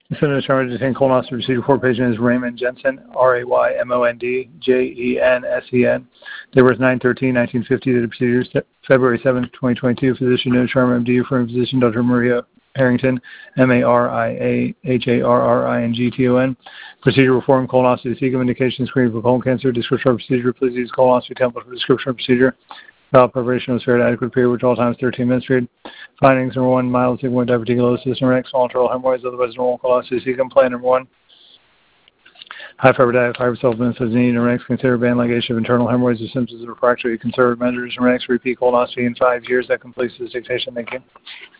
The center determined to obtain colonoscopy procedure for patient is Raymond Jensen, Raymond Jensen. There was 9/13/1950 to the procedure. February 7, 2022, physician no charm MD, referring physician Dr. Maria Harrington, MARIAHARRINGTON. Procedure reform colonoscopy, cecum indication screening for colon cancer. Description of procedure, please use colonoscopy template for description of procedure. Bowel preparation was fair adequate period, which all times 13 minutes period. Findings: number 1, mild sigmoid diverticulosis. Number X, small internal hemorrhoids, otherwise normal colonoscopy cecum. Plan number 1, high fiber diet, fiber supplements as needed. Number X, consider band ligation of internal hemorrhoids or symptoms of refractory conservative measures. Number X, repeat colonoscopy in 5 years. That completes this dictation. Thank you.